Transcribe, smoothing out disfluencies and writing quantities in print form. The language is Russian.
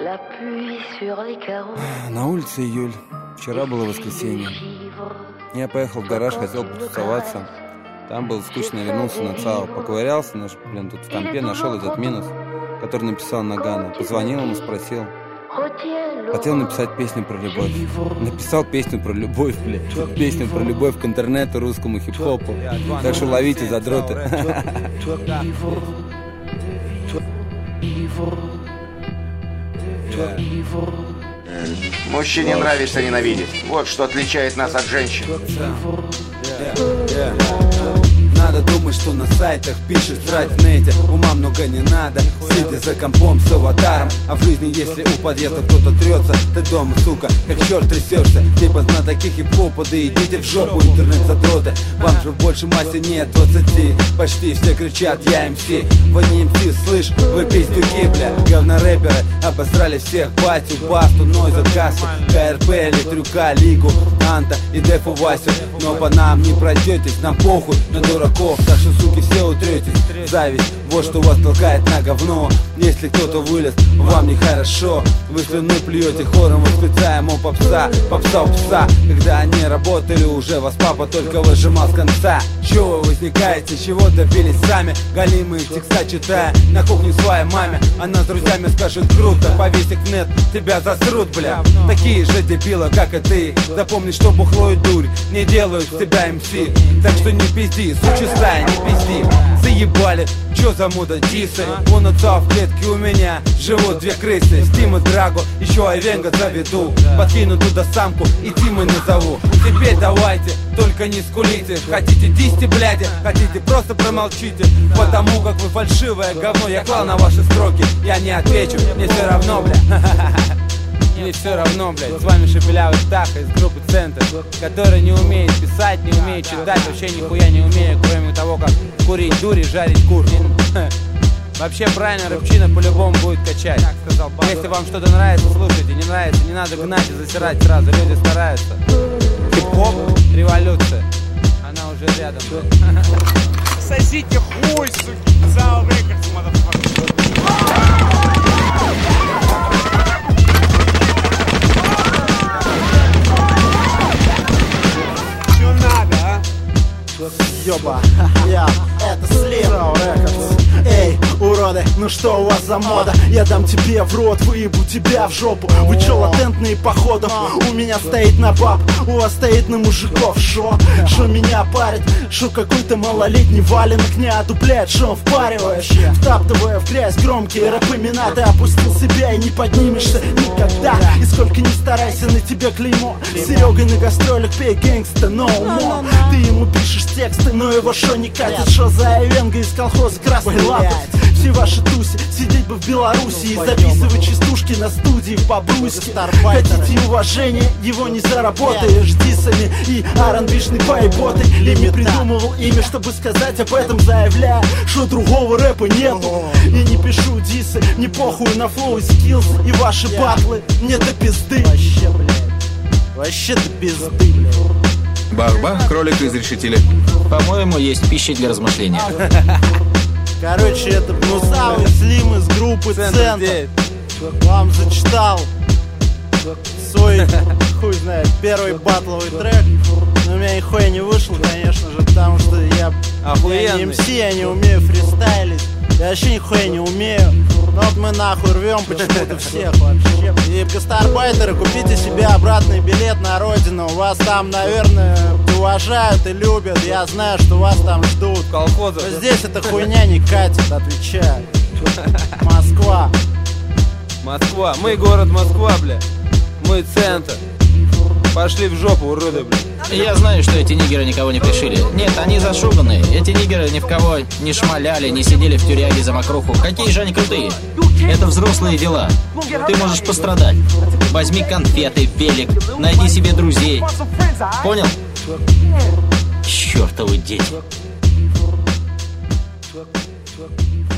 На улице июль. Вчера было воскресенье. Я поехал в гараж, хотел потусоваться. Там было скучно, вернулся на ЦАО. Поковырялся, тут в компе нашел этот минус, который написал Нагано. Позвонил ему, спросил. Хотел написать песню про любовь. Написал песню про любовь, блядь. Песню про любовь к интернету, русскому хип-хопу. Так что ловите задроты. Мужчине нравится ненавидеть. Вот что отличает нас от женщин. Надо думать, что на сайтах пишет, срать в нете. Ума много не надо, сидя за компом с аватаром. А в жизни, если у подъезда кто-то трется, ты дома, сука, как черт трясешься. Типа знатоки хип-хопа, да идите в жопу, интернет-задроты. Вам же в большей массе нет 20. Почти все кричат, я МС. Вы не МС, слышь, вы пиздюки, бля. Говно-рэперы обосрали всех, батю, басту, Нойза, Кассу, КРП или Трюка, Лигу, Анта и Дефу Васю. Но по нам не пройдетесь, нам похуй на дураков. Так что, суки, все утретесь. Зависть, вот что вас толкает на говно. Если кто-то вылез, вам нехорошо. Вы слюну плюете, хором восклицаем о попса. Попса у пса. Когда они работали, уже вас папа только выжимал с конца. Чего вы возникаете, чего добились сами? Голимые текста читая на кухне своей маме. Она с друзьями скажет круто, повесь их в нет, тебя засрут, бля. Такие же дебилы, как и ты. Запомни, что бухло и дурь не делают с тебя МС. Так что не пизди, сучестая, не пизди. Заебали, чё за мода дисы? Вон отца в клетке у меня живут две крысы. Стим и Драго, еще Айвенга заведу. Подкину туда самку и Тимой назову. Теперь давайте, только не скулите. Хотите дисти, бляди, хотите просто промолчите. Потому как вы фальшивое говно. Я клал на ваши строки, я не отвечу, мне все равно, бля. Мне все равно, блядь, с вами шепелявый Таха из группы Центр, который не умеет писать, не умеет читать, вообще нихуя не умею, кроме того, как курить дури, жарить кур. Вообще правильно, рэпчина по-любому будет качать. Если вам что-то нравится, слушайте, не нравится, не надо гнать и засирать сразу, люди стараются. Хип-хоп, революция, она уже рядом. Сосите хуй, суки, ЦАО Рекордс, motherfucker. Ёба, это Слим. Эй, уроды, ну что у вас за мода? Я дам тебе в рот, выебу тебя в жопу. Вы чё, латентные походом? У меня стоит на баб, у вас стоит на мужиков. Шо меня парит? Шо какой-то малолетний валенок не одупляет? Шо впариваешь? Втаптывая в грязь громкие рэп-имена. Ты опустил себя и не поднимешься никогда. И сколько ни старайся, на тебе клеймо. Серегой на гастролях пей гэнгста, no more. Ты ему пишешь тексты, но его шо не катит? Шо за Айвенга из колхоза красный лапоть? Все ваши туси, сидеть бы в Беларуси и записывать частушки на студии в Бобруйске. Хотите уважения, его не заработаешь дисами и R&B-шной поеботой. И не придумывал имя, чтобы сказать об этом, заявляя, что другого рэпа нету. И не пишу дисы, не похуй на флоу и скиллс. И ваши батлы мне до пизды. Вообще, блядь, вообще до пизды, блядь. Бах-бах, кролика изрешетили. По-моему, есть пища для размышления. Короче, это Гнусавый Слим из группы Центр. Вам зачитал свой, хуй знает, первый батловый трек. Но у меня нихуя не вышел, конечно же, потому что я не МС, я не умею фристайлить. Я вообще нихуя не умею. Но вот мы нахуй рвем почему-то всех вообще. И гастарбайтеры, купите себе обратный билет на родину. Вас там, наверное, уважают и любят. Я знаю, что вас там ждут. Колхозы. Но здесь эта хуйня не катит, отвечаю. Москва. Москва. Мы город Москва, бля. Мы центр. Пошли в жопу, уроды, бля. Я знаю, что эти нигеры никого не пришили. Нет, они зашуганные. Эти нигеры ни в кого не шмаляли, не сидели в тюряге за мокруху. Какие же они крутые. Это взрослые дела. Ты можешь пострадать. Возьми конфеты, велик, найди себе друзей. Понял? Чёртовы дети.